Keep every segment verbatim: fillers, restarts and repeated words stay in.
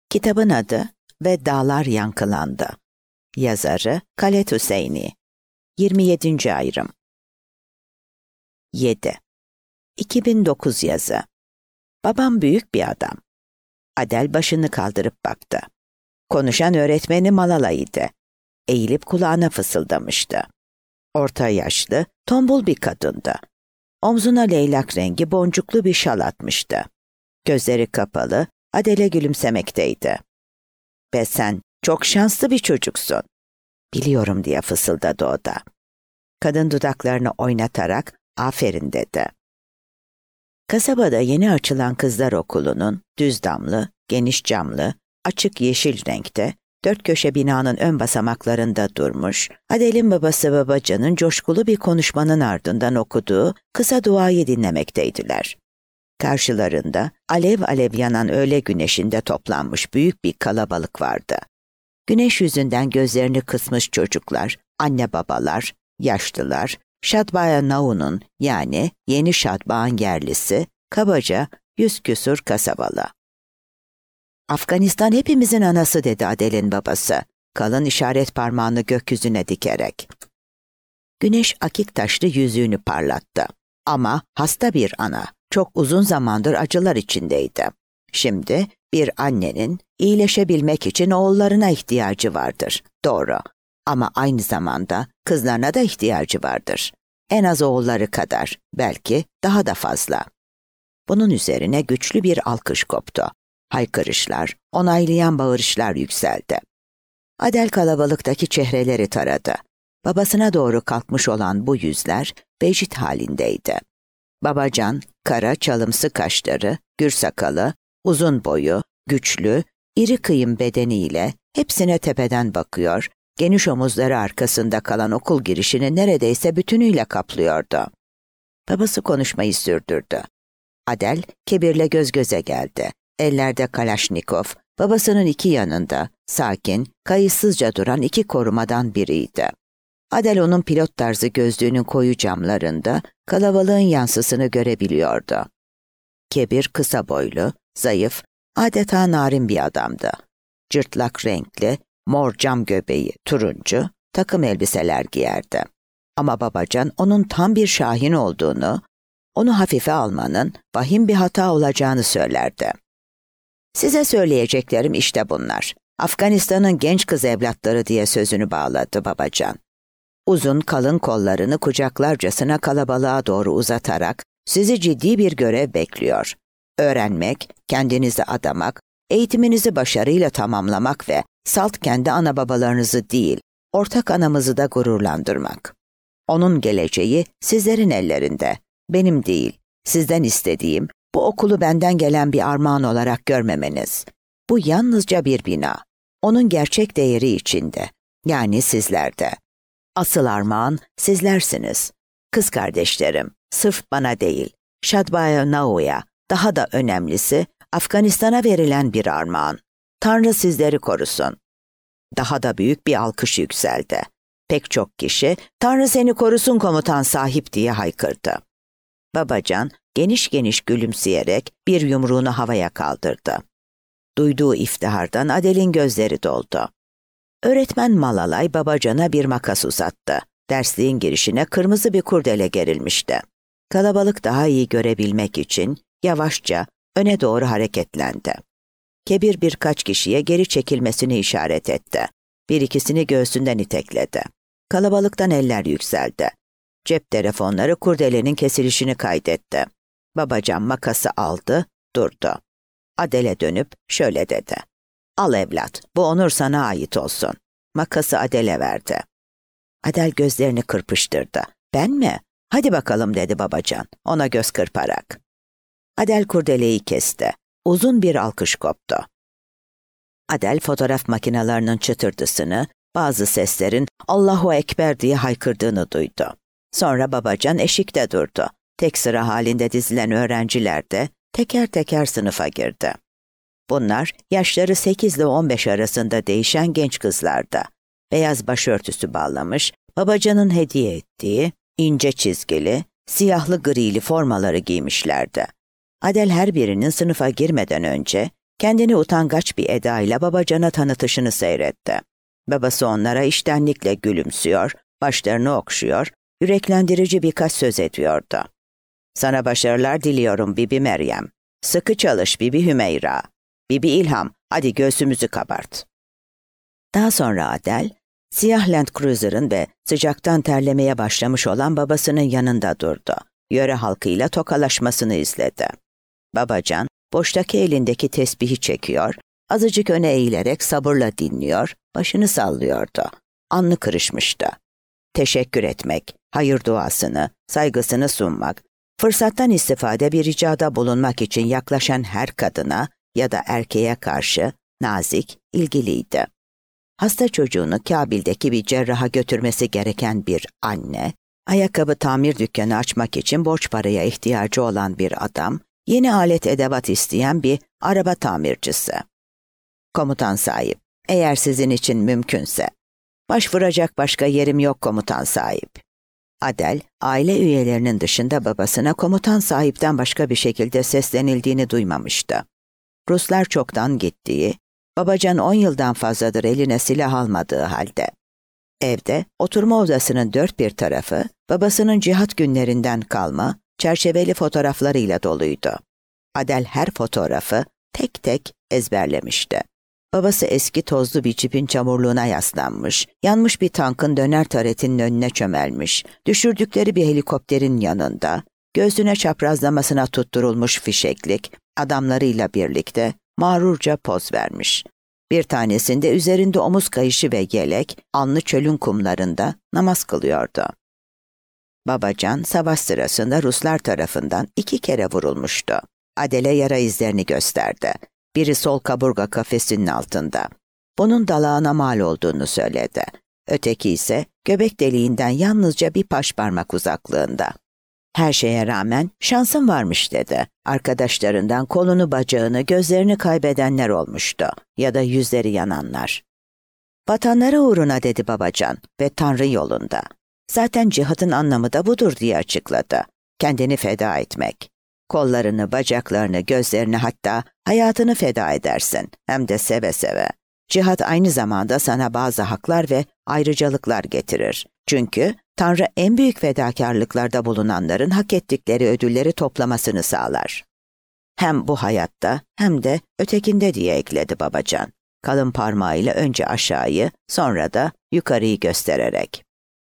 Kitabın adı Ve Dağlar Yankılandı. Yazarı Khaled Hosseini. yirmi yedinci ayrım. yedi. iki bin dokuz yazı. Babam büyük bir adam. Adel başını kaldırıp baktı. Konuşan öğretmeni Malala'ydı. Eğilip kulağına fısıldamıştı. Orta yaşlı, tombul bir kadındı. Omzuna leylak rengi boncuklu bir şal atmıştı. Gözleri kapalı, Adel'e gülümsemekteydi. "Ve sen çok şanslı bir çocuksun." "Biliyorum," diye fısıldadı o da. Kadın dudaklarını oynatarak "Aferin," dedi. Kasabada yeni açılan kızlar okulunun düz damlı, geniş camlı, açık yeşil renkte, dört köşe binanın ön basamaklarında durmuş, Adel'in babası Babacan'ın coşkulu bir konuşmanın ardından okuduğu kısa duayı dinlemekteydiler. Karşılarında alev alev yanan öğle güneşinde toplanmış büyük bir kalabalık vardı. Güneş yüzünden gözlerini kısmış çocuklar, anne babalar, yaşlılar, Şadbaya Nau'nun yani Yeni Şadbağ'ın yerlisi, kabaca yüz küsur kasabalı. "Afganistan hepimizin anası," dedi Adel'in babası, kalın işaret parmağını gökyüzüne dikerek. Güneş akik taşlı yüzüğünü parlattı. Ama hasta bir ana, çok uzun zamandır acılar içindeydi. Şimdi bir annenin iyileşebilmek için oğullarına ihtiyacı vardır. Doğru. Ama aynı zamanda kızlarına da ihtiyacı vardır. En az oğulları kadar, belki daha da fazla. Bunun üzerine güçlü bir alkış koptu. Haykırışlar, onaylayan bağırışlar yükseldi. Adel kalabalıktaki çehreleri taradı. Babasına doğru kalkmış olan bu yüzler vecid halindeydi. Babacan, kara çalımsı kaşları, gür sakalı, uzun boyu, güçlü, iri kıyım bedeniyle hepsine tepeden bakıyor, geniş omuzları arkasında kalan okul girişini neredeyse bütünüyle kaplıyordu. Babası konuşmayı sürdürdü. Adel, Kebir'le göz göze geldi. Ellerde Kalaşnikov, babasının iki yanında, sakin, kayıtsızca duran iki korumadan biriydi. Adel onun pilot tarzı gözlüğünün koyu camlarında kalabalığın yansısını görebiliyordu. Kebir kısa boylu, zayıf, adeta narin bir adamdı. Cırtlak renkli, mor cam göbeği, turuncu, takım elbiseler giyerdi. Ama Babacan onun tam bir şahin olduğunu, onu hafife almanın vahim bir hata olacağını söylerdi. "Size söyleyeceklerim işte bunlar. Afganistan'ın genç kız evlatları," diye sözünü bağladı Babacan. Uzun kalın kollarını kucaklarcasına kalabalığa doğru uzatarak sizi ciddi bir görev bekliyor. Öğrenmek, kendinizi adamak, eğitiminizi başarıyla tamamlamak ve salt kendi ana babalarınızı değil, ortak anamızı da gururlandırmak. Onun geleceği sizlerin ellerinde, benim değil. Sizden istediğim, bu okulu benden gelen bir armağan olarak görmemeniz. Bu yalnızca bir bina. Onun gerçek değeri içinde, yani sizlerde. Asıl armağan sizlersiniz. Kız kardeşlerim, sırf bana değil, Şadbaya Nau'ya, daha da önemlisi Afganistan'a verilen bir armağan. Tanrı sizleri korusun. Daha da büyük bir alkış yükseldi. Pek çok kişi, "Tanrı seni korusun komutan sahip," diye haykırdı. Babacan geniş geniş gülümseyerek bir yumruğunu havaya kaldırdı. Duyduğu iftihardan Adel'in gözleri doldu. Öğretmen Malalay Babacan'a bir makas uzattı. Dersliğin girişine kırmızı bir kurdele gerilmişti. Kalabalık daha iyi görebilmek için yavaşça öne doğru hareketlendi. Kebir birkaç kişiye geri çekilmesini işaret etti. Bir ikisini göğsünden itekledi. Kalabalıktan eller yükseldi. Cep telefonları kurdelenin kesilişini kaydetti. Babacan makası aldı, durdu. Adel'e dönüp şöyle dedi. "Al evlat, bu onur sana ait olsun." Makası Adel'e verdi. Adel gözlerini kırpıştırdı. "Ben mi? Hadi bakalım," dedi Babacan, ona göz kırparak. Adel kurdeleyi kesti. Uzun bir alkış koptu. Adel fotoğraf makinelerinin çıtırdısını, bazı seslerin "Allahu Ekber" diye haykırdığını duydu. Sonra Babacan eşikte durdu. Tek sıra halinde dizilen öğrenciler de teker teker sınıfa girdi. Bunlar yaşları sekiz ile on beş arasında değişen genç kızlardı. Beyaz başörtüsü bağlamış, Babacan'ın hediye ettiği ince çizgili, siyahlı grili formaları giymişlerdi. Adel her birinin sınıfa girmeden önce Kendini utangaç bir edayla Babacan'a tanıtışını seyretti. Babası onlara içtenlikle gülümsüyor, başlarını okşuyor, yüreklendirici birkaç söz ediyordu. "Sana başarılar diliyorum Bibi Meryem. Sıkı çalış Bibi Hümeyra. Bibi İlham, hadi göğsümüzü kabart." Daha sonra Adel, siyah Land Cruiser'ın ve sıcaktan terlemeye başlamış olan babasının yanında durdu. Yöre halkıyla tokalaşmasını izledi. Babacan, boştaki elindeki tesbihi çekiyor, azıcık öne eğilerek sabırla dinliyor, başını sallıyordu. Alnı kırışmıştı. Teşekkür etmek, hayır duasını, saygısını sunmak, fırsattan istifade bir ricada bulunmak için yaklaşan her kadına ya da erkeğe karşı nazik, ilgiliydi. Hasta çocuğunu Kabil'deki bir cerraha götürmesi gereken bir anne, ayakkabı tamir dükkanı açmak için borç paraya ihtiyacı olan bir adam, yeni alet edevat isteyen bir araba tamircisi. "Komutan sahip, eğer sizin için mümkünse." "Başvuracak başka yerim yok komutan sahip." Adel, aile üyelerinin dışında babasına komutan sahipten başka bir şekilde seslenildiğini duymamıştı. Ruslar çoktan gittiği, Babacan on yıldan fazladır eline silah almadığı halde. Evde, oturma odasının dört bir tarafı, babasının cihat günlerinden kalma, çerçeveli fotoğraflarıyla doluydu. Adel her fotoğrafı tek tek ezberlemişti. Babası eski tozlu bir cipin çamurluğuna yaslanmış, yanmış bir tankın döner taretinin önüne çömelmiş, düşürdükleri bir helikopterin yanında, göğsüne çaprazlamasına tutturulmuş fişeklik, adamlarıyla birlikte mağrurca poz vermiş. Bir tanesinde üzerinde omuz kayışı ve yelek, anlı çölün kumlarında namaz kılıyordu. Babacan, savaş sırasında Ruslar tarafından iki kere vurulmuştu. Adel'e yara izlerini gösterdi. Biri sol kaburga kafesinin altında. Bunun dalağına mal olduğunu söyledi. Öteki ise göbek deliğinden yalnızca bir parmak uzaklığında. Her şeye rağmen şansım varmış dedi. Arkadaşlarından kolunu, bacağını, gözlerini kaybedenler olmuştu ya da yüzleri yananlar. "Vatanları uğruna," dedi Babacan ve Tanrı yolunda. Zaten cihadın anlamı da budur diye açıkladı. Kendini feda etmek. Kollarını, bacaklarını, gözlerini, hatta hayatını feda edersin, hem de seve seve. Cihat aynı zamanda sana bazı haklar ve ayrıcalıklar getirir. Çünkü Tanrı en büyük fedakarlıklarda bulunanların hak ettikleri ödülleri toplamasını sağlar. Hem bu hayatta hem de ötekinde diye ekledi Babacan. Kalın parmağıyla önce aşağıyı, sonra da yukarıyı göstererek.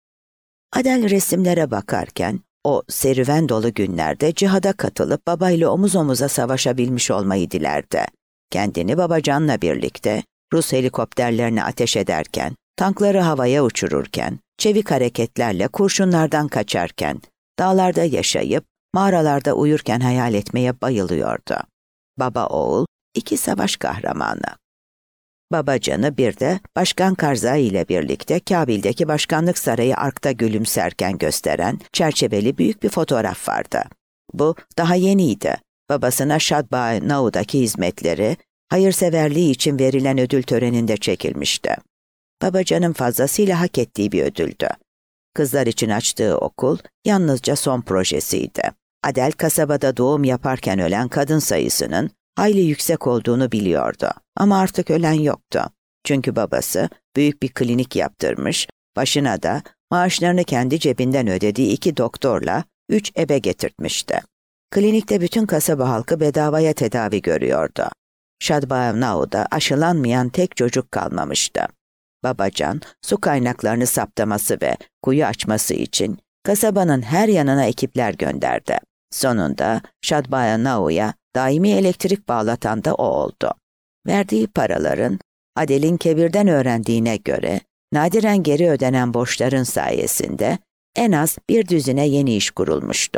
Adel resimlere bakarken, o serüven dolu günlerde cihada katılıp babayla omuz omuza savaşabilmiş olmayı dilerdi. Kendini Babacan'la birlikte Rus helikopterlerine ateş ederken, tankları havaya uçururken, çevik hareketlerle kurşunlardan kaçarken, dağlarda yaşayıp mağaralarda uyurken hayal etmeye bayılıyordu. Baba oğul, iki savaş kahramanı. Babacan'ı bir de Başkan Karzai ile birlikte Kabil'deki başkanlık sarayı arkta gülümserken gösteren çerçeveli büyük bir fotoğraf vardı. Bu daha yeniydi. Babasına Şadba Nau'daki hizmetleri, hayırseverliği için verilen ödül töreninde çekilmişti. Babacan'ın fazlasıyla hak ettiği bir ödüldü. Kızlar için açtığı okul yalnızca son projesiydi. Adel kasabada doğum yaparken ölen kadın sayısının hayli yüksek olduğunu biliyordu. Ama artık ölen yoktu. Çünkü babası büyük bir klinik yaptırmış, başına da maaşlarını kendi cebinden ödediği iki doktorla üç ebe getirtmişti. Klinikte bütün kasaba halkı bedavaya tedavi görüyordu. Şadbaevnau'da aşılanmayan tek çocuk kalmamıştı. Babacan, su kaynaklarını saptaması ve kuyu açması için kasabanın her yanına ekipler gönderdi. Sonunda Şadbaevnau'ya daimi elektrik bağlatan da o oldu. Verdiği paraların, Adel'in Kebir'den öğrendiğine göre, nadiren geri ödenen borçların sayesinde en az bir düzine yeni iş kurulmuştu.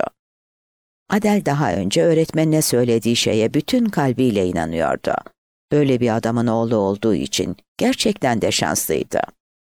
Adel daha önce öğretmenine söylediği şeye bütün kalbiyle inanıyordu. Böyle bir adamın oğlu olduğu için gerçekten de şanslıydı.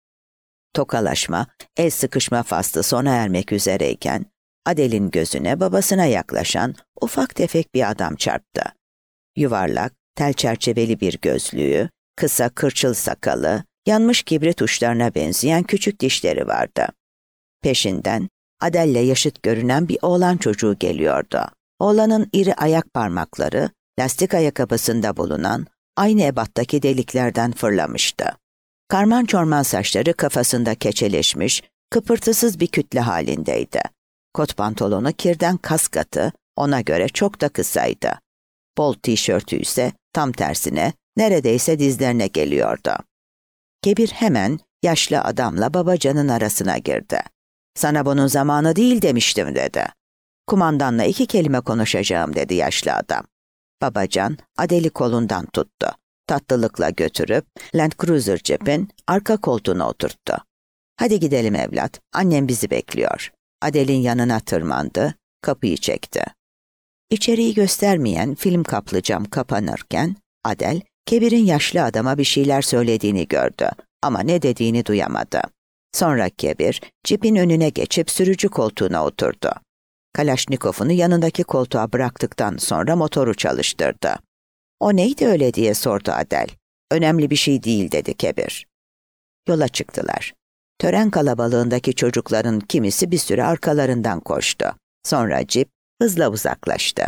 Tokalaşma, el sıkışma faslı sona ermek üzereyken, Adel'in gözüne babasına yaklaşan ufak tefek bir adam çarptı. Yuvarlak, tel çerçeveli bir gözlüğü, kısa kırçıl sakalı, yanmış kibrit uçlarına benzeyen küçük dişleri vardı. Peşinden Adel'le yaşıt görünen bir oğlan çocuğu geliyordu. Oğlanın iri ayak parmakları, lastik ayakkabısında bulunan aynı ebattaki deliklerden fırlamıştı. Karman çorman saçları kafasında keçeleşmiş, kıpırtısız bir kütle halindeydi. Kot pantolonu kirden kas katı, ona göre çok da kısaydı. Bol tişörtü ise tam tersine neredeyse dizlerine geliyordu. Kebir hemen yaşlı adamla Babacan'ın arasına girdi. "Sana bunun zamanı değil demiştim," dedi. "Kumandanla iki kelime konuşacağım," dedi yaşlı adam. Babacan Adel'i kolundan tuttu. Tatlılıkla götürüp Land Cruiser Jeep'in arka koltuğuna oturttu. "Hadi gidelim evlat, annem bizi bekliyor." Adel'in yanına tırmandı, kapıyı çekti. İçeriği göstermeyen film kaplı cam kapanırken Adel, Kebir'in yaşlı adama bir şeyler söylediğini gördü ama ne dediğini duyamadı. Sonra Kebir, cipin önüne geçip sürücü koltuğuna oturdu. Kalaşnikov'unu yanındaki koltuğa bıraktıktan sonra motoru çalıştırdı. "O neydi öyle?" diye sordu Adel. "Önemli bir şey değil," dedi Kebir. Yola çıktılar. Tören kalabalığındaki çocukların kimisi bir süre arkalarından koştu. Sonra cip hızla uzaklaştı.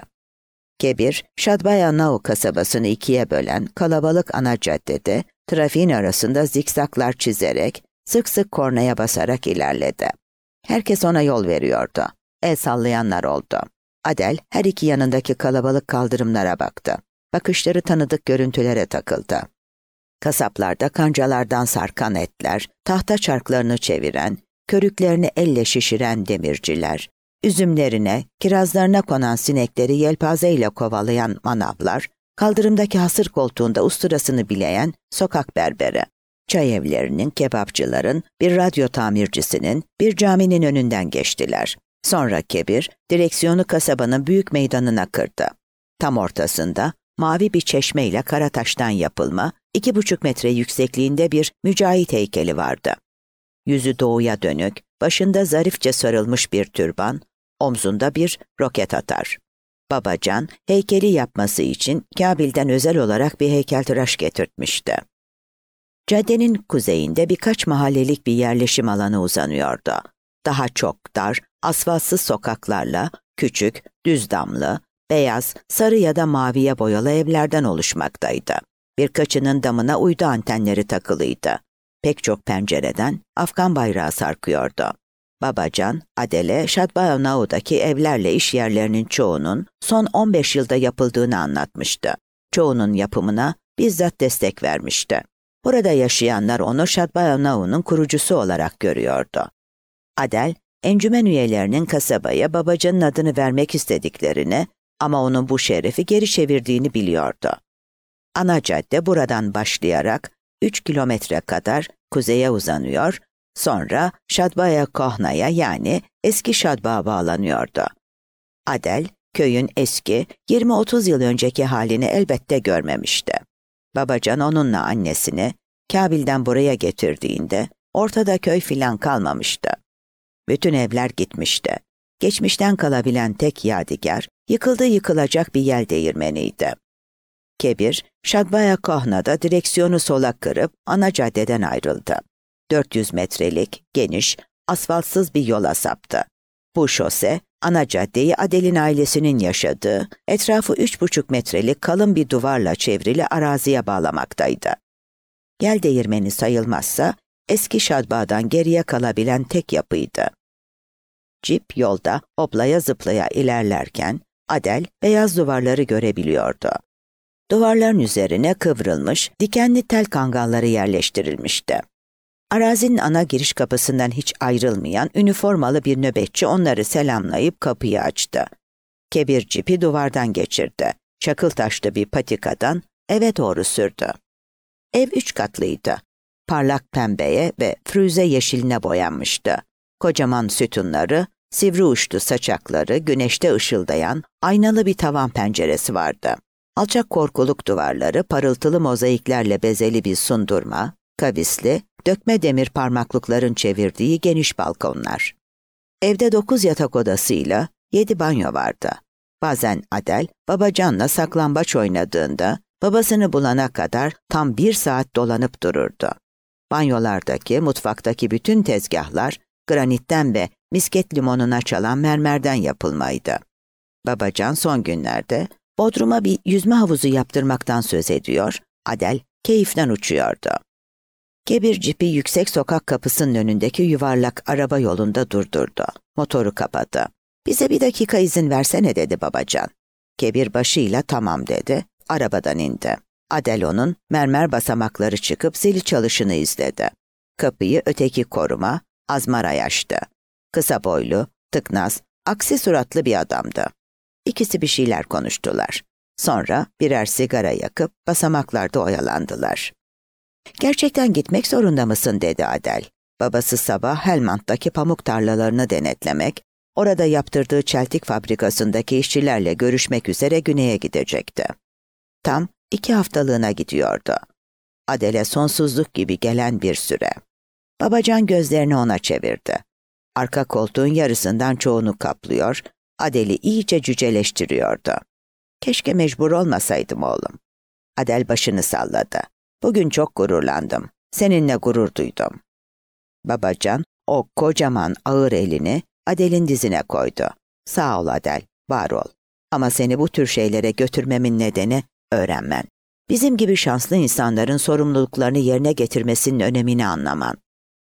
Kebir, Şadbayanau kasabasını ikiye bölen kalabalık ana caddede trafiğin arasında zikzaklar çizerek, sık sık kornaya basarak ilerledi. Herkes ona yol veriyordu. El sallayanlar oldu. Adel her iki yanındaki kalabalık kaldırımlara baktı. Bakışları tanıdık görüntülere takıldı. Kasaplarda kancalardan sarkan etler, tahta çarklarını çeviren, körüklerini elle şişiren demirciler, üzümlerine, kirazlarına konan sinekleri yelpazeyle kovalayan manavlar, kaldırımdaki hasır koltuğunda usturasını bileyen sokak berberi, çay evlerinin, kebapçıların, bir radyo tamircisinin, bir caminin önünden geçtiler. Sonra Kebir, direksiyonu kasabanın büyük meydanına kırdı. Tam ortasında, mavi bir çeşmeyle kara taştan yapılma, iki buçuk metre yüksekliğinde bir mücahit heykeli vardı. Yüzü doğuya dönük, başında zarifçe sarılmış bir türban, omzunda bir roket atar. Babacan, heykeli yapması için Kabil'den özel olarak bir heykeltıraş getirtmişti. Caddenin kuzeyinde birkaç mahallelik bir yerleşim alanı uzanıyordu. Daha çok dar, asfaltsız sokaklarla, küçük, düz damlı, beyaz, sarı ya da maviye boyalı evlerden oluşmaktaydı. Birkaçının damına uydu antenleri takılıydı. Pek çok pencereden Afgan bayrağı sarkıyordu. Babacan, Adel'e Şadbayanau'daki evlerle iş yerlerinin çoğunun son on beş yılda yapıldığını anlatmıştı. Çoğunun yapımına bizzat destek vermişti. Burada yaşayanlar onu Şadbayanau'nun kurucusu olarak görüyordu. Adel, encümen üyelerinin kasabaya Babacan'ın adını vermek istediklerini ama onun bu şerefi geri çevirdiğini biliyordu. Ana cadde buradan başlayarak üç kilometre kadar kuzeye uzanıyor, sonra Şadbaya Kohna'ya yani eski Şadbağa bağlanıyordu. Adel, köyün eski yirmi otuz yıl önceki halini elbette görmemişti. Babacan onunla annesini Kabil'den buraya getirdiğinde ortada köy filan kalmamıştı. Bütün evler gitmişti. Geçmişten kalabilen tek yadigar, yıkıldı yıkılacak bir yel değirmeniydi. Kebir, Şadbaya Kohna'da direksiyonu sola kırıp ana caddeden ayrıldı. dört yüz metrelik, geniş, asfaltsız bir yola saptı. Bu şose, ana caddeyi Adel'in ailesinin yaşadığı, etrafı üç buçuk metrelik kalın bir duvarla çevrili araziye bağlamaktaydı. Yel değirmeni sayılmazsa, eski Şadbağ'dan geriye kalabilen tek yapıydı. Cip yolda hoplaya zıplaya ilerlerken, Adel beyaz duvarları görebiliyordu. Duvarların üzerine kıvrılmış, dikenli tel kangalları yerleştirilmişti. Arazinin ana giriş kapısından hiç ayrılmayan üniformalı bir nöbetçi onları selamlayıp kapıyı açtı. Kebir cipi duvardan geçirdi. Çakıl taşlı bir patikadan eve doğru sürdü. Ev üç katlıydı. Parlak pembeye ve früze yeşiline boyanmıştı. Kocaman sütunları, sivri uçlu saçakları, güneşte ışıldayan aynalı bir tavan penceresi vardı. Alçak korkuluk duvarları parıltılı mozaiklerle bezeli bir sundurma, kavisli, dökme demir parmaklıkların çevirdiği geniş balkonlar. Evde dokuz yatak odasıyla yedi banyo vardı. Bazen Adel, Babacan'la saklambaç oynadığında babasını bulana kadar tam bir saat dolanıp dururdu. Banyolardaki, mutfaktaki bütün tezgahlar granitten ve misket limonuna çalan mermerden yapılmaydı. Babacan son günlerde Bodrum'a bir yüzme havuzu yaptırmaktan söz ediyor, Adel keyiften uçuyordu. Kebir cipi yüksek sokak kapısının önündeki yuvarlak araba yolunda durdurdu. Motoru kapadı. "Bize bir dakika izin versene," dedi Babacan. Kebir başıyla "tamam," dedi. Arabadan indi. Adel onun mermer basamakları çıkıp zili çalışını izledi. Kapıyı öteki koruma, Azmaray açtı. Kısa boylu, tıknaz, aksi suratlı bir adamdı. İkisi bir şeyler konuştular. Sonra birer sigara yakıp basamaklarda oyalandılar. "Gerçekten gitmek zorunda mısın?" dedi Adel. Babası sabah Helmand'daki pamuk tarlalarını denetlemek, orada yaptırdığı çeltik fabrikasındaki işçilerle görüşmek üzere güneye gidecekti. Tam iki haftalığına gidiyordu. Adel'e sonsuzluk gibi gelen bir süre. Babacan gözlerini ona çevirdi. Arka koltuğun yarısından çoğunu kaplıyor, Adel'i iyice cüceleştiriyordu. "Keşke mecbur olmasaydım oğlum." Adel başını salladı. "Bugün çok gururlandım. Seninle gurur duydum." Babacan o kocaman ağır elini Adel'in dizine koydu. "Sağ ol Adel, var ol. Ama seni bu tür şeylere götürmemin nedeni öğrenmen. Bizim gibi şanslı insanların sorumluluklarını yerine getirmesinin önemini anlaman.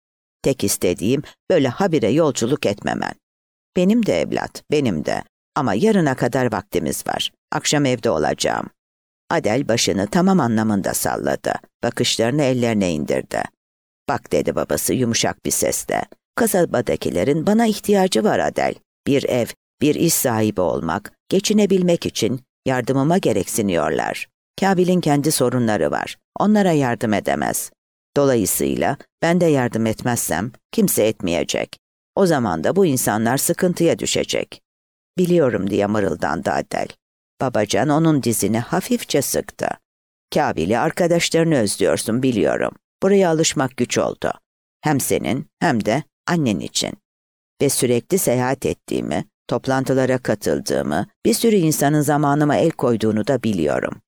Tek istediğim böyle habire yolculuk etmemen. Benim de evlat, benim de. Ama yarına kadar vaktimiz var. Akşam evde olacağım." Adel başını tamam anlamında salladı. Bakışlarını ellerine indirdi. "Bak," dedi babası yumuşak bir sesle. "Kasabadakilerin bana ihtiyacı var Adel. Bir ev, bir iş sahibi olmak, geçinebilmek için yardımıma gereksiniyorlar. Kabil'in kendi sorunları var. Onlara yardım edemez. Dolayısıyla ben de yardım etmezsem kimse etmeyecek. O zaman da bu insanlar sıkıntıya düşecek." "Biliyorum," diye mırıldandı Adel. Babacan onun dizini hafifçe sıktı. "Kabil'i, arkadaşlarını özlüyorsun, biliyorum. Buraya alışmak güç oldu. Hem senin hem de annen için. Ve sürekli seyahat ettiğimi, toplantılara katıldığımı, bir sürü insanın zamanıma el koyduğunu da biliyorum.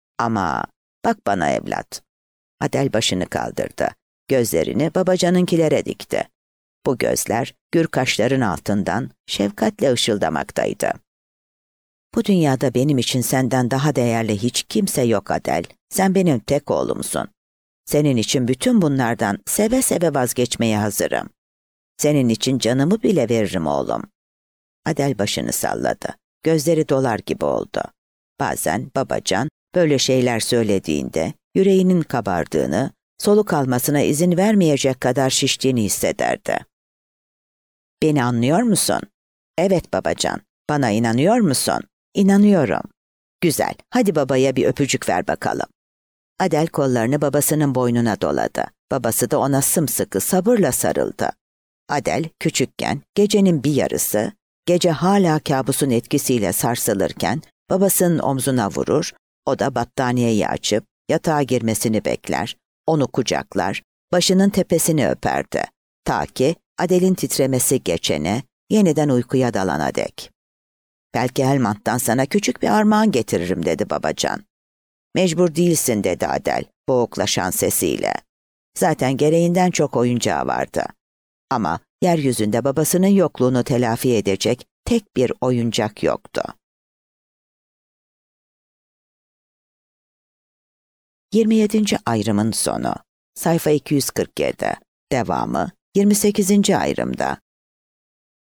Ama bak bana evlat." Adel başını kaldırdı. Gözlerini Babacan'ınkilere dikti. Bu gözler gür kaşların altından şefkatle ışıldamaktaydı. "Bu dünyada benim için senden daha değerli hiç kimse yok Adel. Sen benim tek oğlumsun. Senin için bütün bunlardan seve seve vazgeçmeye hazırım. Senin için canımı bile veririm oğlum." Adel başını salladı. Gözleri dolar gibi oldu. Bazen Babacan böyle şeyler söylediğinde yüreğinin kabardığını, soluk almasına izin vermeyecek kadar şiştiğini hissederdi. "Beni anlıyor musun?" "Evet Babacan. Bana inanıyor musun?" "İnanıyorum." "Güzel. Hadi babaya bir öpücük ver bakalım." Adel kollarını babasının boynuna doladı. Babası da ona sımsıkı sabırla sarıldı. Adel küçükken gecenin bir yarısı, gece hala kabusun etkisiyle sarsılırken babasının omzuna vurur, o da battaniyeyi açıp yatağa girmesini bekler, onu kucaklar, başının tepesini öperdi. Ta ki Adel'in titremesi geçene, yeniden uykuya dalana dek. "Belki Helmand'dan sana küçük bir armağan getiririm," dedi Babacan. "Mecbur değilsin," dedi Adel boğuklaşan sesiyle. Zaten gereğinden çok oyuncağı vardı. Ama yeryüzünde babasının yokluğunu telafi edecek tek bir oyuncak yoktu. yirmi yedinci ayrımın sonu. Sayfa iki yüz kırk yedi. Devamı yirmi sekizinci ayrımda.